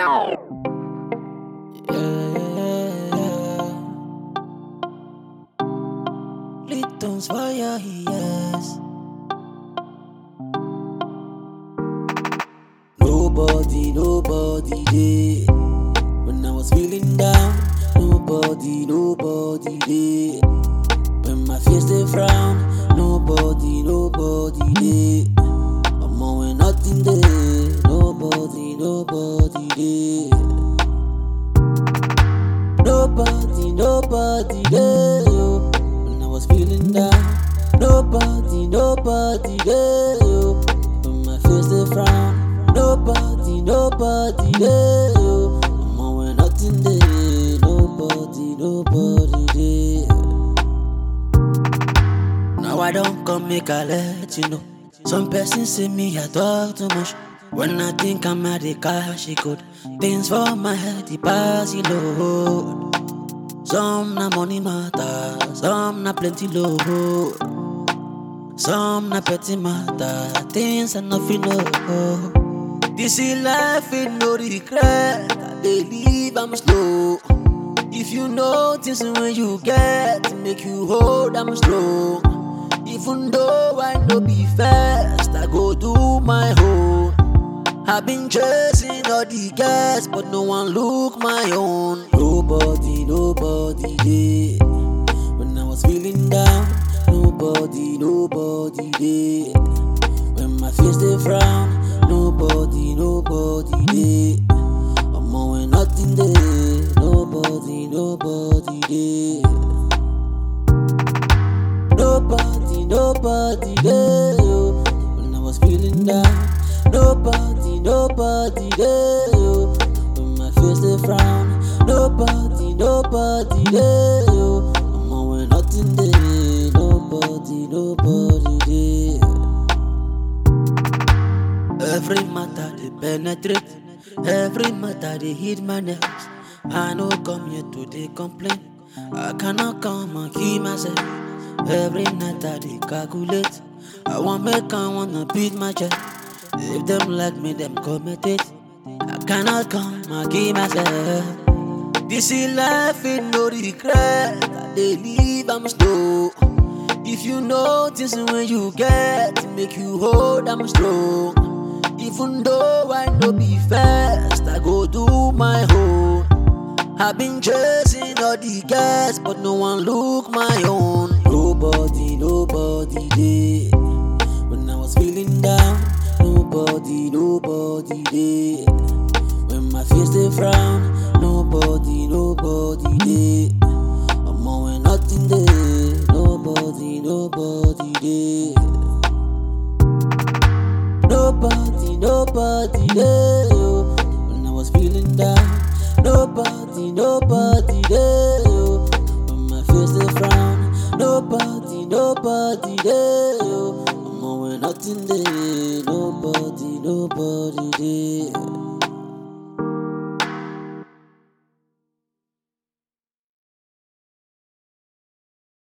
Litons fire, yes. Nobody did. When I was feeling down, nobody did. When my face they frown, nobody did. I'm when nothing there, nobody did. Nobody there. When I was feeling down, nobody there. When my face they frown, nobody there. I'm when nothing there, nobody there. Now I don't come make I let you know. Some persons say me I talk too much. When I think I'm at the cash, it good. Things for my head, the pass it load. Some na money matter, some na plenty load. Some na petty matter, things I nothing know. This is life with no regret. I dey live, I'm slow. If you notice when you get, make you hold, I'm slow. Even though I no be fast, I go do my own. I've been chasing all the gas, but no one look my own. Nobody did. When I was feeling down, nobody did. When my face they frown, nobody did. I'm when nothing there, nobody did. Nobody there. When I was feeling down, nobody there. When my face they frown, nobody there. I'm when nothing there, nobody there. Every matter they penetrate, every matter they hit my nerves. I no come here to they complain. I cannot come and keep myself. Every night I they calculate. I wanna beat my chest. If them like me, them commit it. I cannot come and keep myself. This is life with no regret. I dey live, I'm slow. If you notice when you get, make you hold, I'm slow. Even though I no be fast, I go do my own. I've been chasing all the gas, but no one look my own. Nobody did. When I was feeling down, nobody did. When my face they frown, nobody did. I'm when nothing there, nobody did. Nobody there. When I was feeling down, nobody there. When my face they frown, nobody there. I'm when nothing there, nobody there.